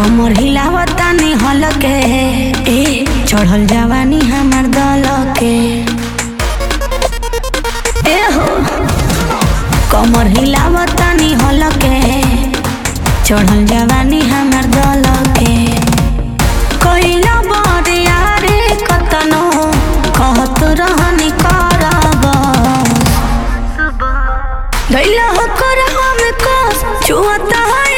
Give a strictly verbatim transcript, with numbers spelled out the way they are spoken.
कमर हिलावता नी हलके ए चढ़ल जवानी हमर दल के ए हो कमर हिलावता नी हलके चढ़ल जवानी हमर दल के कइला बरिया रे कतनो कहत रहनी करब दैला हो कर हम कस छुअता है